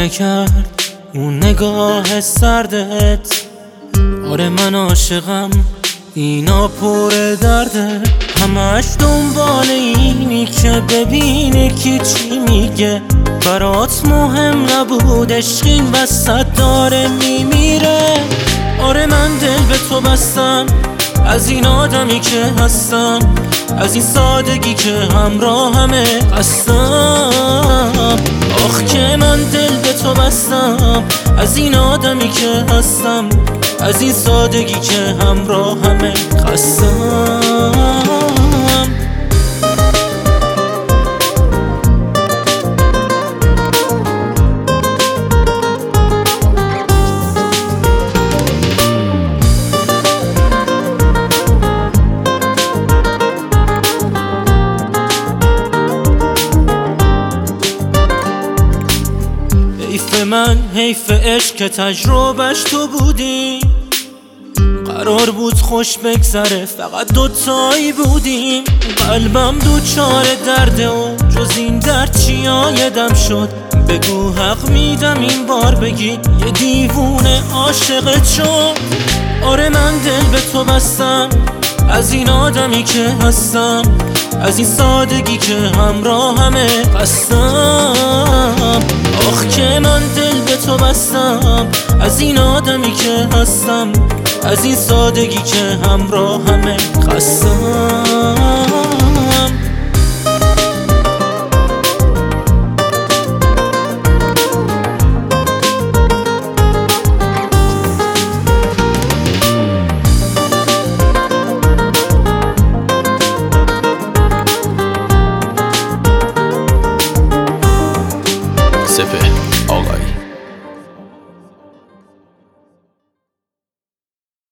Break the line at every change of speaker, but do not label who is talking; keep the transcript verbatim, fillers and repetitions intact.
نکرد اون نگاه سردت. آره من عاشقم، اینا پر درده. همش دنبال اینی که ببینه کی چی میگه. برات مهم نبود عشق این وسط داره میمیره. آره من دل به تو بستم، از این آدمی که هستم، از این سادگی که همراه همه هستم. آخ که من دل به تو بستم، از این آدمی که هستم، از این سادگی که همراه همه هستم. حیف من، حیف عشق که تجربهش تو بودی. قرار بود خوش بگذره، فقط دوتایی بودیم. قلبم دوچار درده و جز این درد چی آیدم شد. بگو حق میدم این بار بگی یه دیوونه عاشقت شد. آره من دل به تو بستم، از این آدمی که هستم، از این سادگی که همراه همه هستم. آخ که من دل به تو بستم، از این آدمی که هستم، از این سادگی که همراه همه هستم.
سپه